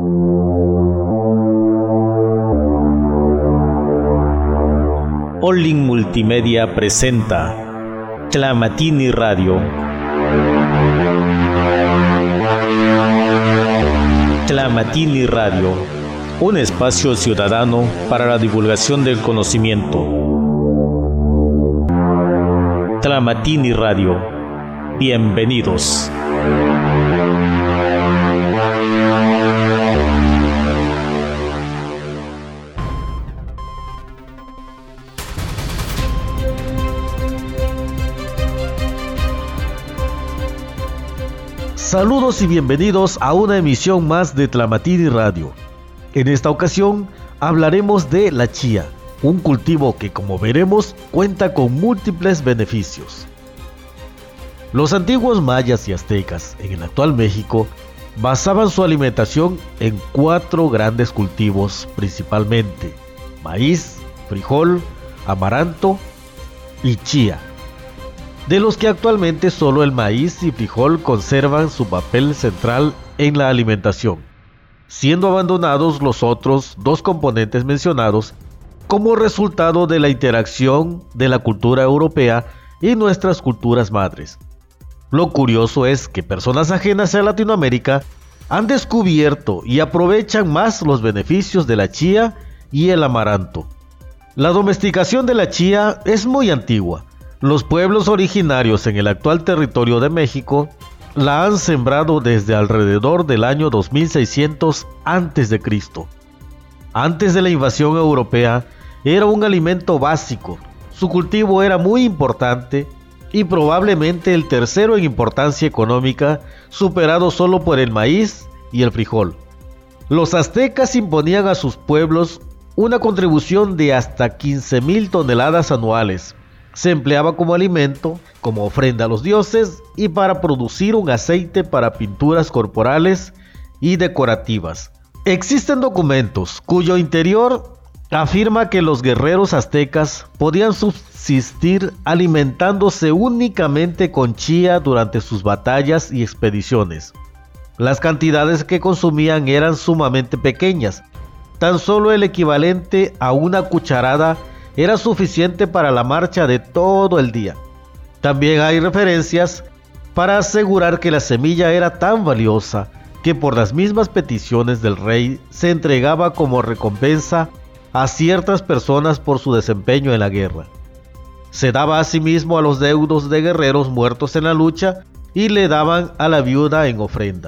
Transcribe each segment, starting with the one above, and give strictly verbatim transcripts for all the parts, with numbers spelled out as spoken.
Olin Multimedia presenta Tlamatini Radio. Tlamatini Radio, un espacio ciudadano para la divulgación del conocimiento. Tlamatini Radio, bienvenidos. Saludos y bienvenidos a una emisión más de Tlamatini Radio. En esta ocasión hablaremos de la chía, un cultivo que, como veremos, cuenta con múltiples beneficios. Los antiguos mayas y aztecas en el actual México basaban su alimentación en cuatro grandes cultivos principalmente: maíz, frijol, amaranto y chía, de los que actualmente solo el maíz y frijol conservan su papel central en la alimentación, siendo abandonados los otros dos componentes mencionados como resultado de la interacción de la cultura europea y nuestras culturas madres. Lo curioso es que personas ajenas a Latinoamérica han descubierto y aprovechan más los beneficios de la chía y el amaranto. La domesticación de la chía es muy antigua. Los pueblos originarios en el actual territorio de México la han sembrado desde alrededor del año dos mil seiscientos antes de Cristo. Antes de la invasión europea era un alimento básico, su cultivo era muy importante y probablemente el tercero en importancia económica, superado solo por el maíz y el frijol. Los aztecas imponían a sus pueblos una contribución de hasta quince mil toneladas anuales. Se empleaba como alimento, como ofrenda a los dioses y para producir un aceite para pinturas corporales y decorativas. Existen documentos cuyo interior afirma que los guerreros aztecas podían subsistir alimentándose únicamente con chía durante sus batallas y expediciones. Las cantidades que consumían eran sumamente pequeñas, tan solo el equivalente a una cucharada era suficiente para la marcha de todo el día. También hay referencias para asegurar que la semilla era tan valiosa que por las mismas peticiones del rey se entregaba como recompensa a ciertas personas por su desempeño en la guerra. Se daba asimismo a los deudos de guerreros muertos en la lucha y le daban a la viuda en ofrenda.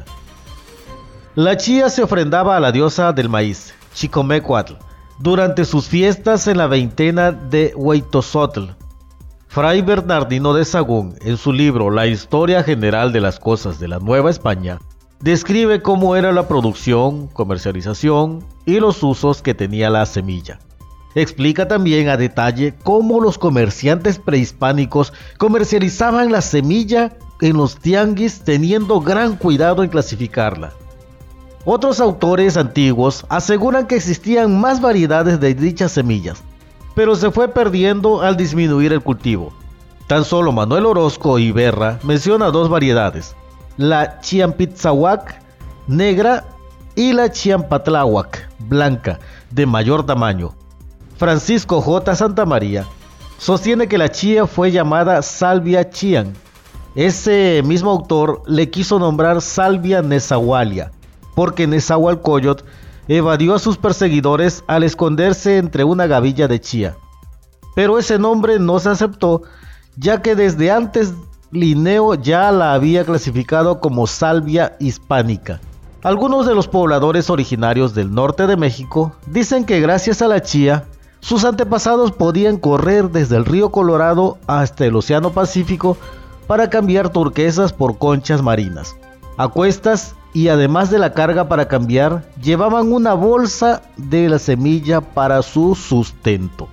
La chía se ofrendaba a la diosa del maíz, Xicomécuatl, durante sus fiestas en la veintena de Huitozotl. Fray Bernardino de Sahagún, en su libro La Historia General de las Cosas de la Nueva España, describe cómo era la producción, comercialización y los usos que tenía la semilla. Explica también a detalle cómo los comerciantes prehispánicos comercializaban la semilla en los tianguis, teniendo gran cuidado en clasificarla. Otros autores antiguos aseguran que existían más variedades de dichas semillas, pero se fue perdiendo al disminuir el cultivo. Tan solo Manuel Orozco y Berra menciona dos variedades: la Chiampitzahuac negra y la Chiampatláhuac blanca, de mayor tamaño. Francisco J. Santamaría sostiene que la chía fue llamada Salvia chian. Ese mismo autor le quiso nombrar Salvia nezahualia, porque Nezahualcóyotl evadió a sus perseguidores al esconderse entre una gavilla de chía. Pero ese nombre no se aceptó, ya que desde antes Linneo ya la había clasificado como Salvia hispánica. Algunos de los pobladores originarios del norte de México dicen que gracias a la chía, sus antepasados podían correr desde el río Colorado hasta el Océano Pacífico para cambiar turquesas por conchas marinas. A cuestas, y además de la carga para cambiar, llevaban una bolsa de la semilla para su sustento.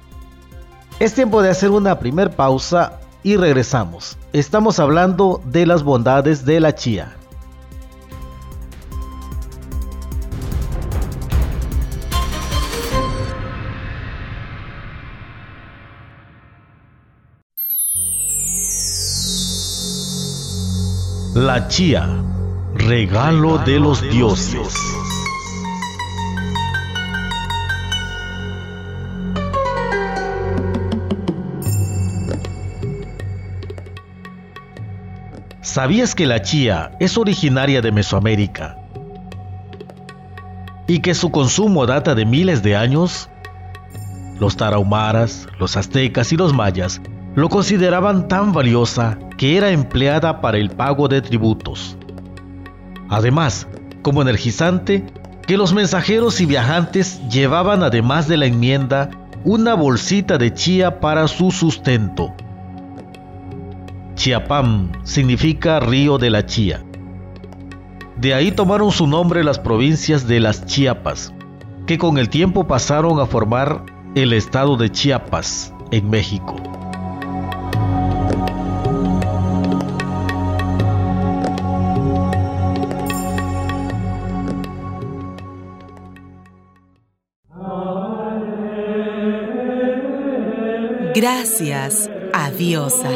Es tiempo de hacer una primer pausa y regresamos. Estamos hablando de las bondades de la chía. La chía, regalo de los dioses. ¿Sabías que la chía es originaria de Mesoamérica y que su consumo data de miles de años? Los tarahumaras, los aztecas y los mayas lo consideraban tan valiosa que era empleada para el pago de tributos. Además, como energizante, que los mensajeros y viajantes llevaban, además de la enmienda, una bolsita de chía para su sustento. Chiapam significa río de la chía. De ahí tomaron su nombre las provincias de las Chiapas, que con el tiempo pasaron a formar el estado de Chiapas, en México. Gracias a Diosa.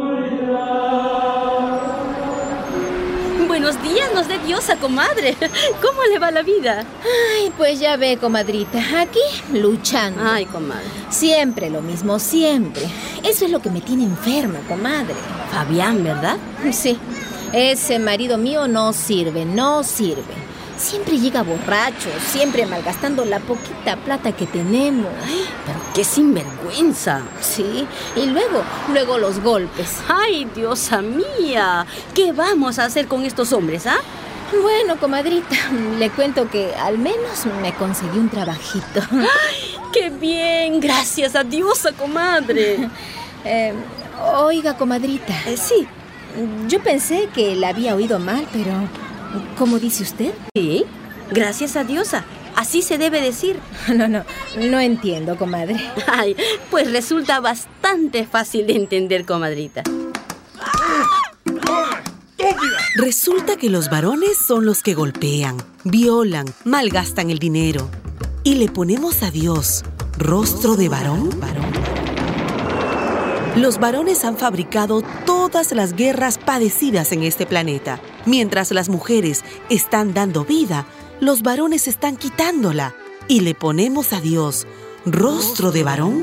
Buenos días, nos de Diosa, comadre. ¿Cómo le va la vida? Ay, pues ya ve, comadrita, aquí luchando. Ay, comadre. Siempre lo mismo, siempre. Eso es lo que me tiene enferma, comadre. Fabián, ¿verdad? Sí, ese marido mío no sirve, no sirve. Siempre llega borracho, siempre malgastando la poquita plata que tenemos. Ay, pero qué sinvergüenza. Sí, y luego, luego los golpes. Ay, Diosa mía, ¿qué vamos a hacer con estos hombres, ah? Bueno, comadrita, le cuento que al menos me conseguí un trabajito. Ay, qué bien, gracias a Diosa, comadre. eh, oiga, comadrita. Eh, sí. Yo pensé que la había oído mal, pero... ¿cómo dice usted? Sí, gracias a Diosa. Así se debe decir. No, no, no entiendo, comadre. Ay, pues resulta bastante fácil de entender, comadrita. Resulta que los varones son los que golpean, violan, malgastan el dinero. Y le ponemos a Dios rostro de varón. Los varones han fabricado todas las guerras padecidas en este planeta. Mientras las mujeres están dando vida, los varones están quitándola. Y le ponemos a Dios rostro de varón.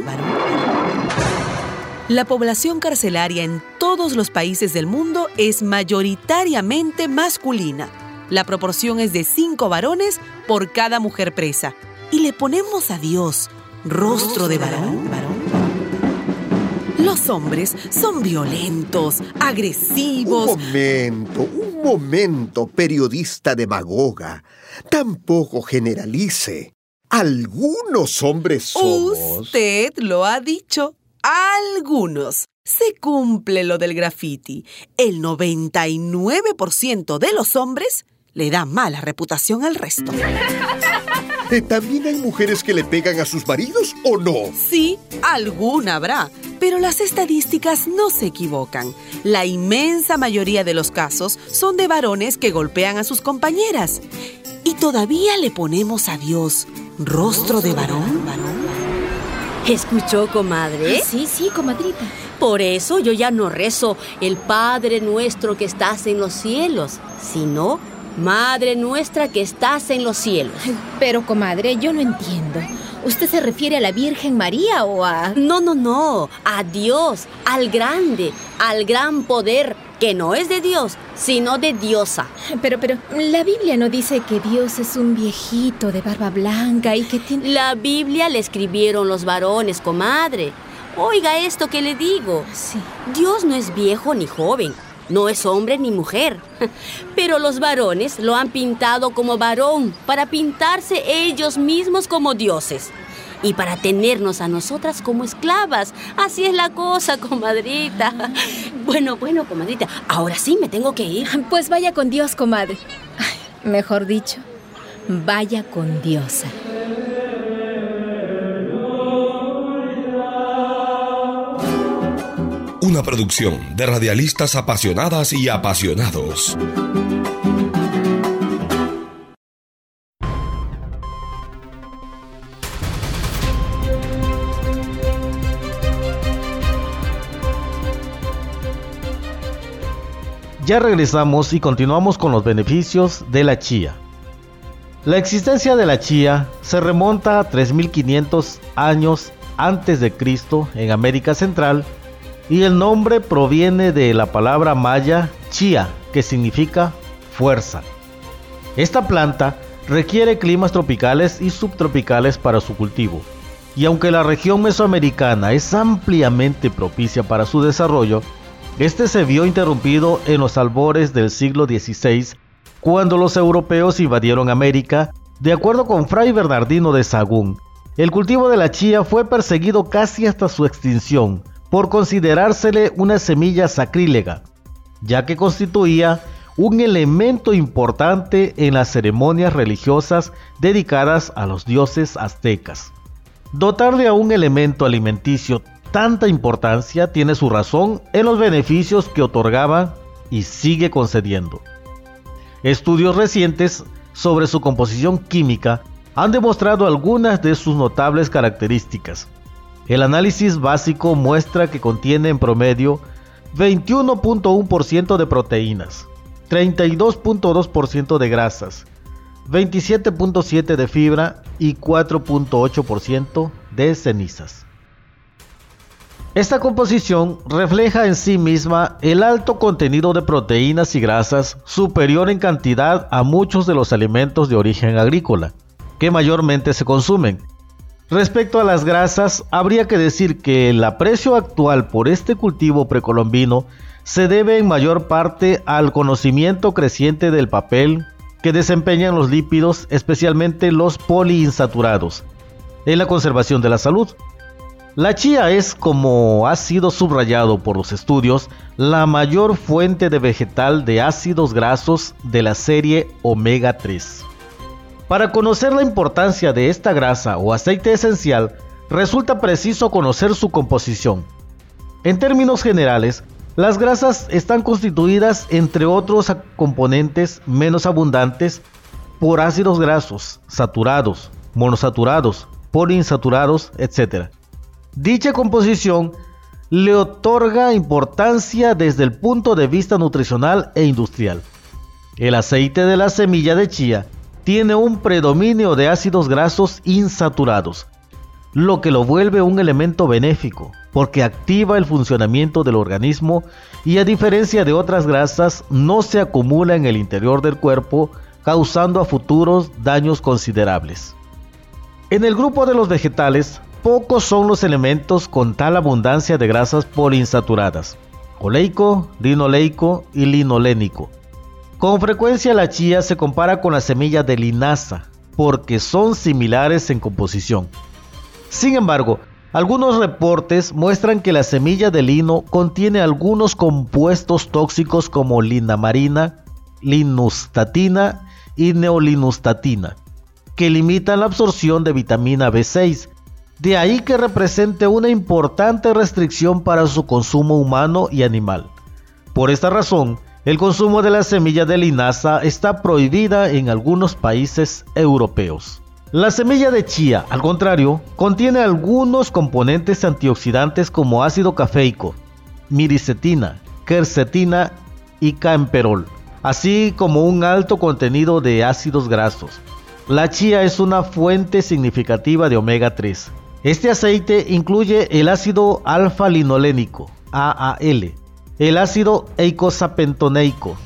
La población carcelaria en todos los países del mundo es mayoritariamente masculina. La proporción es de cinco varones por cada mujer presa. Y le ponemos a Dios rostro de varón. Los hombres son violentos, agresivos. Un momento, un momento, periodista demagoga. Tampoco generalice. Algunos hombres somos... Usted lo ha dicho. Algunos. Se cumple lo del graffiti. El noventa y nueve por ciento de los hombres le da mala reputación al resto. ¿Eh, ¿También hay mujeres que le pegan a sus maridos o no? Sí, alguna habrá, pero las estadísticas no se equivocan. La inmensa mayoría de los casos son de varones que golpean a sus compañeras. Y todavía le ponemos a Dios rostro de varón. ¿Escuchó, comadre? Ah, sí, sí, comadrita. Por eso yo ya no rezo el Padre nuestro que estás en los cielos, sino Madre nuestra que estás en los cielos. Pero, comadre, yo no entiendo. ¿Usted se refiere a la Virgen María o a...? No, no, no. A Dios, al grande, al gran poder, que no es de Dios, sino de Diosa. Pero, pero, la Biblia no dice que Dios es un viejito de barba blanca y que tiene... La Biblia le escribieron los varones, comadre. Oiga esto que le digo. Sí. Dios no es viejo ni joven. No es hombre ni mujer, pero los varones lo han pintado como varón para pintarse ellos mismos como dioses y para tenernos a nosotras como esclavas. Así es la cosa, comadrita. Bueno, bueno, comadrita, ahora sí me tengo que ir. Pues vaya con Dios, comadre. Ay, mejor dicho, vaya con Diosa. Una producción de radialistas apasionadas y apasionados. Ya regresamos y continuamos con los beneficios de la chía. La existencia de la chía se remonta a tres mil quinientos años antes de Cristo en América Central, y el nombre proviene de la palabra maya chía, que significa fuerza. Esta planta requiere climas tropicales y subtropicales para su cultivo, y aunque la región mesoamericana es ampliamente propicia para su desarrollo, este se vio interrumpido en los albores del siglo dieciséis, cuando los europeos invadieron América. De acuerdo con Fray Bernardino de Sahagún, el cultivo de la chía fue perseguido casi hasta su extinción por considerársele una semilla sacrílega, ya que constituía un elemento importante en las ceremonias religiosas dedicadas a los dioses aztecas. Dotarle a un elemento alimenticio tanta importancia tiene su razón en los beneficios que otorgaba y sigue concediendo. Estudios recientes sobre su composición química han demostrado algunas de sus notables características. El análisis básico muestra que contiene en promedio veintiuno punto uno por ciento de proteínas, treinta y dos punto dos por ciento de grasas, veintisiete punto siete por ciento de fibra y cuatro punto ocho por ciento de cenizas. Esta composición refleja en sí misma el alto contenido de proteínas y grasas, superior en cantidad a muchos de los alimentos de origen agrícola, que mayormente se consumen. Respecto a las grasas, habría que decir que el aprecio actual por este cultivo precolombino se debe en mayor parte al conocimiento creciente del papel que desempeñan los lípidos, especialmente los poliinsaturados, en la conservación de la salud. La chía es, como ha sido subrayado por los estudios, la mayor fuente de vegetal de ácidos grasos de la serie omega tres. Para conocer la importancia de esta grasa o aceite esencial, resulta preciso conocer su composición. En términos generales, las grasas están constituidas, entre otros componentes menos abundantes, por ácidos grasos, saturados, monosaturados, poliinsaturados, etcétera. Dicha composición le otorga importancia desde el punto de vista nutricional e industrial. El aceite de la semilla de chía tiene un predominio de ácidos grasos insaturados, lo que lo vuelve un elemento benéfico, porque activa el funcionamiento del organismo y, a diferencia de otras grasas, no se acumula en el interior del cuerpo, causando a futuros daños considerables. En el grupo de los vegetales, pocos son los elementos con tal abundancia de grasas poliinsaturadas: oleico, linoleico y linolénico. Con frecuencia la chía se compara con la semilla de linaza, porque son similares en composición. Sin embargo, algunos reportes muestran que la semilla de lino contiene algunos compuestos tóxicos como linamarina, linustatina y neolinustatina, que limitan la absorción de vitamina B seis. De ahí que represente una importante restricción para su consumo humano y animal. Por esta razón, el consumo de la semilla de linaza está prohibida en algunos países europeos. La semilla de chía, al contrario, contiene algunos componentes antioxidantes como ácido cafeico, miricetina, quercetina y camperol, así como un alto contenido de ácidos grasos. La chía es una fuente significativa de omega tres. Este aceite incluye el ácido alfa-linolénico, A A L, el ácido eicosapentaenoico,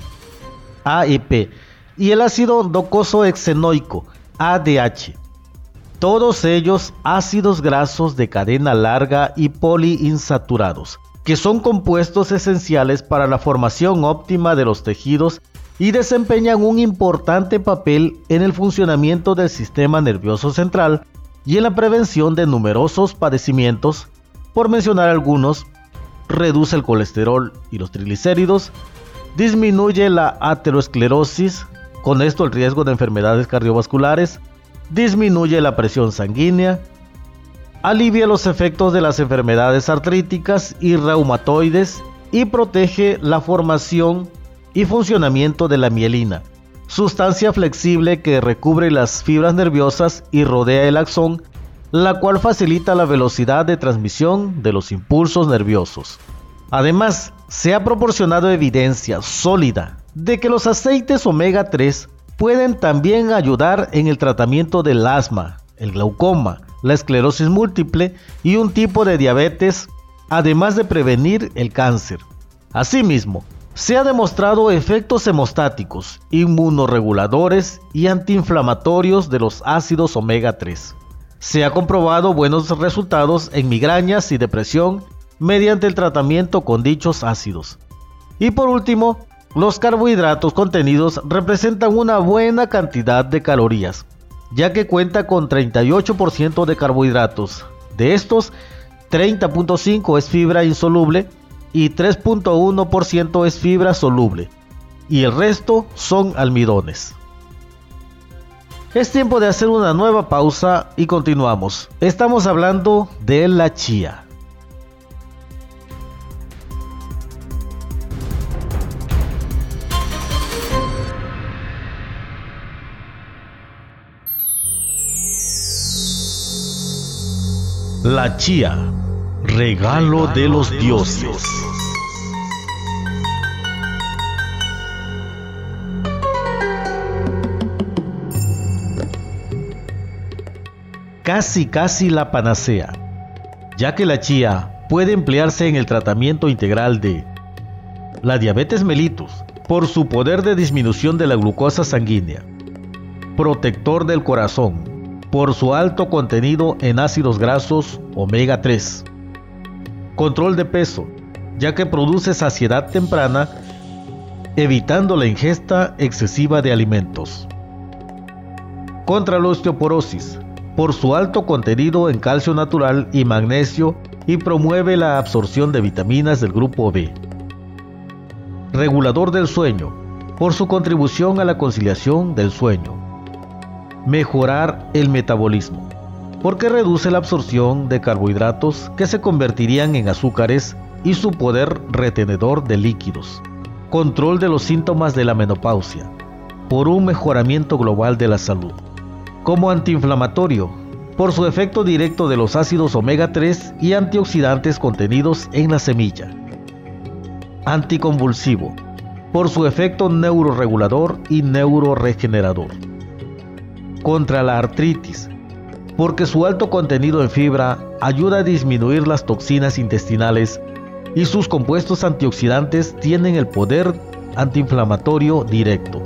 A E P, y el ácido docosahexaenoico, A D H. Todos ellos ácidos grasos de cadena larga y poliinsaturados, que son compuestos esenciales para la formación óptima de los tejidos y desempeñan un importante papel en el funcionamiento del sistema nervioso central y en la prevención de numerosos padecimientos. Por mencionar algunos: reduce el colesterol y los triglicéridos, disminuye la aterosclerosis, con esto el riesgo de enfermedades cardiovasculares, disminuye la presión sanguínea, alivia los efectos de las enfermedades artríticas y reumatoides y protege la formación y funcionamiento de la mielina, sustancia flexible que recubre las fibras nerviosas y rodea el axón, la cual facilita la velocidad de transmisión de los impulsos nerviosos. Además, se ha proporcionado evidencia sólida de que los aceites omega tres pueden también ayudar en el tratamiento del asma, el glaucoma, la esclerosis múltiple y un tipo de diabetes, además de prevenir el cáncer. Asimismo, Se ha demostrado efectos hemostáticos, inmunorreguladores y antiinflamatorios de los ácidos omega tres. Se ha comprobado buenos resultados en migrañas y depresión mediante el tratamiento con dichos ácidos. Y por último, los carbohidratos contenidos representan una buena cantidad de calorías, ya que cuenta con treinta y ocho por ciento de carbohidratos. De estos, treinta punto cinco por ciento es fibra insoluble y tres punto uno por ciento es fibra soluble, y el resto son almidones. Es tiempo de hacer una nueva pausa y continuamos. Estamos hablando de la chía. La chía, regalo de los dioses. Casi casi la panacea, ya que la chía puede emplearse en el tratamiento integral de la diabetes mellitus por su poder de disminución de la glucosa sanguínea, protector del corazón por su alto contenido en ácidos grasos omega tres, control de peso, ya que produce saciedad temprana, evitando la ingesta excesiva de alimentos, contra la osteoporosis, por su alto contenido en calcio natural y magnesio, y promueve la absorción de vitaminas del grupo B. Regulador del sueño, por su contribución a la conciliación del sueño. Mejorar el metabolismo, porque reduce la absorción de carbohidratos que se convertirían en azúcares y su poder retenedor de líquidos. Control de los síntomas de la menopausia, por un mejoramiento global de la salud. Como antiinflamatorio, por su efecto directo de los ácidos omega tres y antioxidantes contenidos en la semilla. Anticonvulsivo, por su efecto neuroregulador y neuroregenerador. Contra la artritis, porque su alto contenido en fibra ayuda a disminuir las toxinas intestinales y sus compuestos antioxidantes tienen el poder antiinflamatorio directo.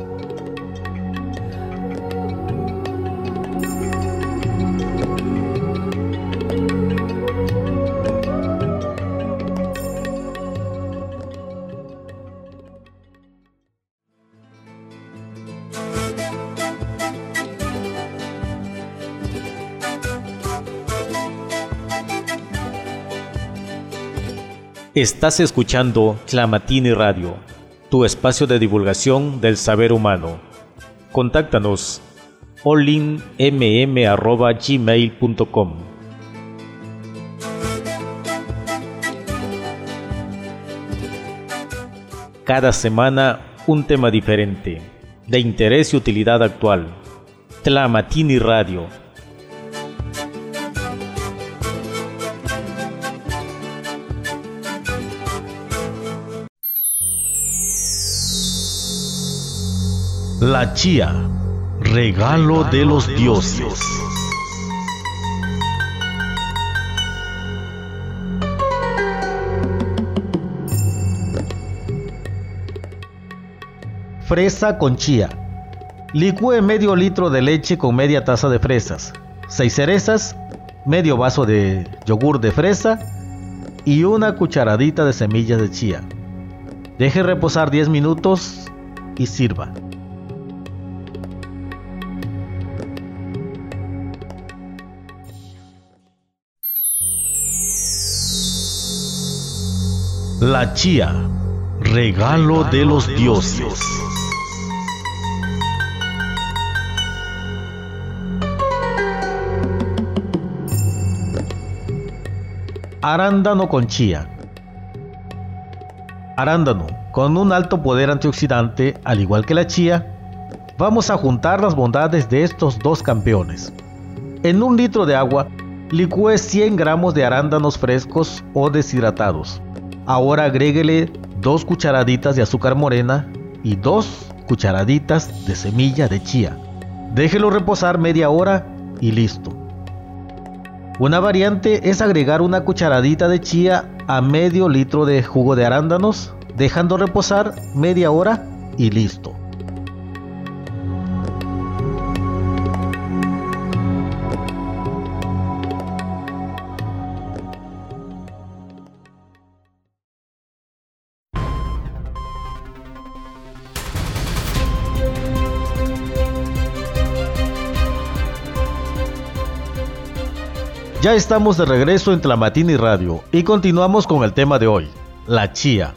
Estás escuchando Tlamatini Radio, tu espacio de divulgación del saber humano. Contáctanos olin m m arroba gmail punto com. Cada semana un tema diferente, de interés y utilidad actual. Tlamatini Radio. La chía, regalo de los dioses. Fresa con chía. Licúe medio litro de leche con media taza de fresas, seis cerezas, medio vaso de yogur de fresa y una cucharadita de semillas de chía. Deje reposar diez minutos y sirva. La chía, regalo de los dioses. Arándano con chía. Arándano, con un alto poder antioxidante, al igual que la chía. Vamos a juntar las bondades de estos dos campeones. En un litro de agua, licúe cien gramos de arándanos frescos o deshidratados. Ahora agréguele dos cucharaditas de azúcar morena y dos cucharaditas de semilla de chía. Déjelo reposar media hora y listo. Una variante es agregar una cucharadita de chía a medio litro de jugo de arándanos dejando reposar media hora y listo. Ya estamos de regreso en Tlamatini Radio y continuamos con el tema de hoy, la chía.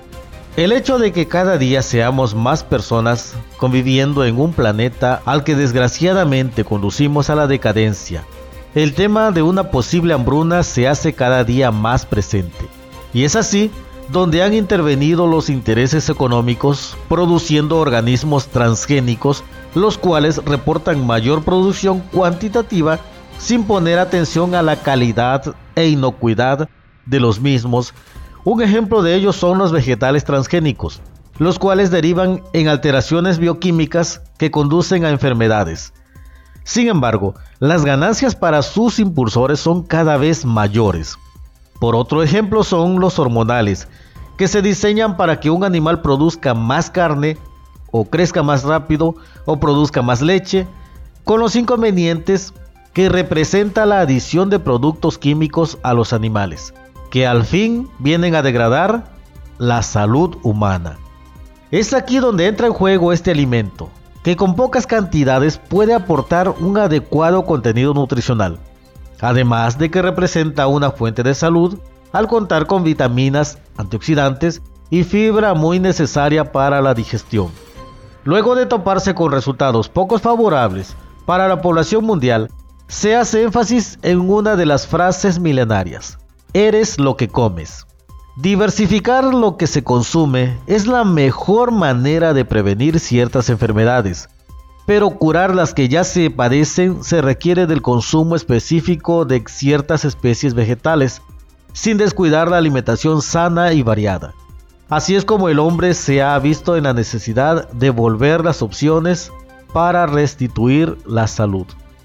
El hecho de que cada día seamos más personas conviviendo en un planeta al que desgraciadamente conducimos a la decadencia, el tema de una posible hambruna se hace cada día más presente. Y es así donde han intervenido los intereses económicos produciendo organismos transgénicos, los cuales reportan mayor producción cuantitativa sin poner atención a la calidad e inocuidad de los mismos. Un ejemplo de ello son los vegetales transgénicos, los cuales derivan en alteraciones bioquímicas que conducen a enfermedades. Sin embargo, las ganancias para sus impulsores son cada vez mayores. Por otro ejemplo son los hormonales, que se diseñan para que un animal produzca más carne, o crezca más rápido, o produzca más leche, con los inconvenientes que representa la adición de productos químicos a los animales, que al fin vienen a degradar la salud humana. Es aquí donde entra en juego este alimento, que con pocas cantidades puede aportar un adecuado contenido nutricional, además de que representa una fuente de salud al contar con vitaminas, antioxidantes y fibra muy necesaria para la digestión. Luego de toparse con resultados poco favorables para la población mundial, se hace énfasis en una de las frases milenarias: eres lo que comes. Diversificar lo que se consume es la mejor manera de prevenir ciertas enfermedades, pero curar las que ya se padecen se requiere del consumo específico de ciertas especies vegetales, sin descuidar la alimentación sana y variada. Así es como el hombre se ha visto en la necesidad de volver las opciones para restituir la salud.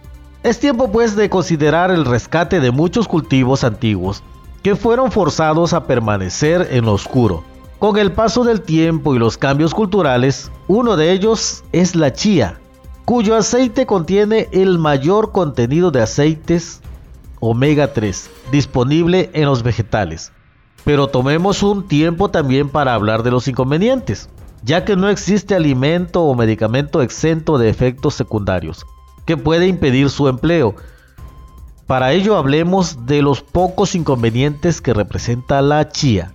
Es tiempo pues de considerar el rescate de muchos cultivos antiguos que fueron forzados a permanecer en lo oscuro. Con el paso del tiempo y los cambios culturales, uno de ellos es la chía, cuyo aceite contiene el mayor contenido de aceites omega tres disponible en los vegetales. Pero tomemos un tiempo también para hablar de los inconvenientes, ya que no existe alimento o medicamento exento de efectos secundarios que puede impedir su empleo. Para ello hablemos de los pocos inconvenientes que representa la chía.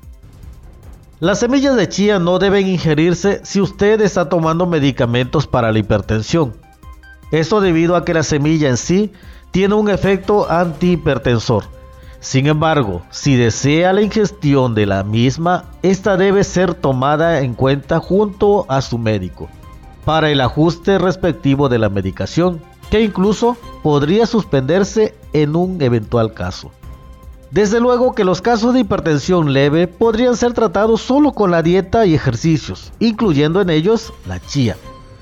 Las semillas de chía no deben ingerirse si usted está tomando medicamentos para la hipertensión. Esto debido a que la semilla en sí tiene un efecto antihipertensor. Sin embargo, si desea la ingestión de la misma, esta debe ser tomada en cuenta junto a su médico para el ajuste respectivo de la medicación, que incluso podría suspenderse en un eventual caso. Desde luego que los casos de hipertensión leve podrían ser tratados solo con la dieta y ejercicios, incluyendo en ellos la chía.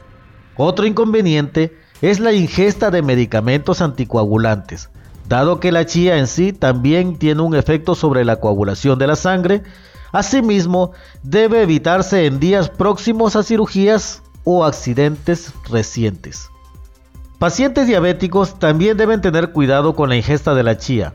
Otro inconveniente es la ingesta de medicamentos anticoagulantes, dado que la chía en sí también tiene un efecto sobre la coagulación de la sangre. Asimismo, debe evitarse en días próximos a cirugías o accidentes recientes. Pacientes diabéticos también deben tener cuidado con la ingesta de la chía,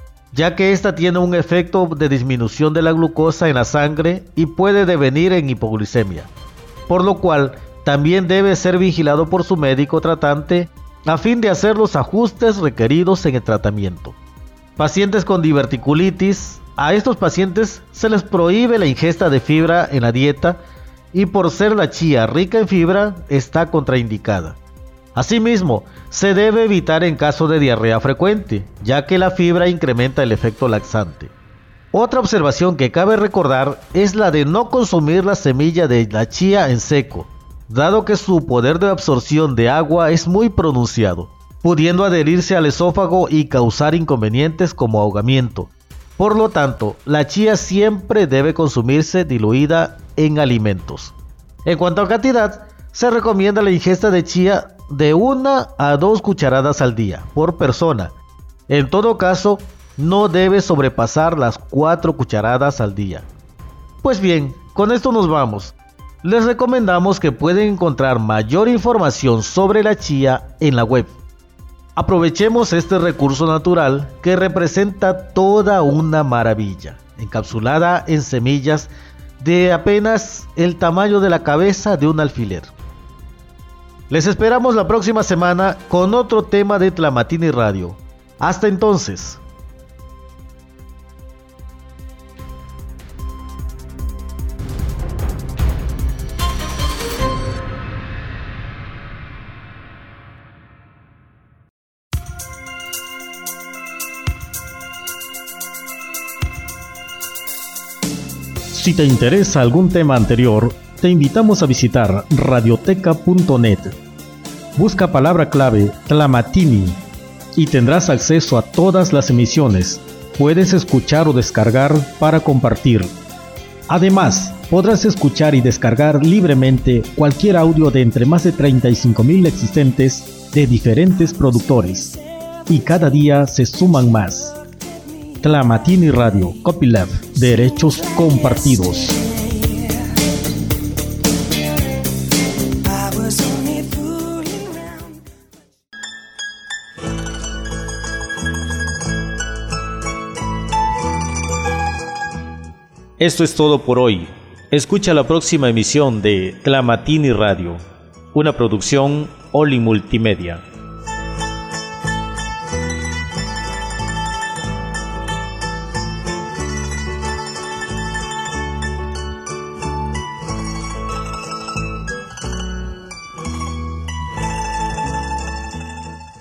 ya que esta tiene un efecto de disminución de la glucosa en la sangre y puede devenir en hipoglucemia, por lo cual también debe ser vigilado por su médico tratante a fin de hacer los ajustes requeridos en el tratamiento. Pacientes con diverticulitis, a estos pacientes se les prohíbe la ingesta de fibra en la dieta y por ser la chía rica en fibra está contraindicada. Asimismo, se debe evitar en caso de diarrea frecuente, ya que la fibra incrementa el efecto laxante. Otra observación que cabe recordar es la de no consumir la semilla de la chía en seco, dado que su poder de absorción de agua es muy pronunciado, pudiendo adherirse al esófago y causar inconvenientes como ahogamiento. Por lo tanto, la chía siempre debe consumirse diluida en alimentos. En cuanto a cantidad, se recomienda la ingesta de chía de una a dos cucharadas al día por persona. En todo caso, no debe sobrepasar las cuatro cucharadas al día. Pues bien, con esto nos vamos. Les recomendamos que pueden encontrar mayor información sobre la chía en la web. Aprovechemos este recurso natural que representa toda una maravilla, encapsulada en semillas de apenas el tamaño de la cabeza de un alfiler. Les esperamos la próxima semana con otro tema de Tlamatini Radio. Hasta entonces. Si te interesa algún tema anterior, te invitamos a visitar radioteca punto net. Busca palabra clave Tlamatini y tendrás acceso a todas las emisiones. Puedes escuchar o descargar para compartir. Además, podrás escuchar y descargar libremente cualquier audio de entre más de treinta y cinco mil existentes de diferentes productores. Y cada día se suman más. Tlamatini Radio, Copylab, derechos compartidos. Esto es todo por hoy. Escucha la próxima emisión de Tlamatini Radio, una producción Oli Multimedia.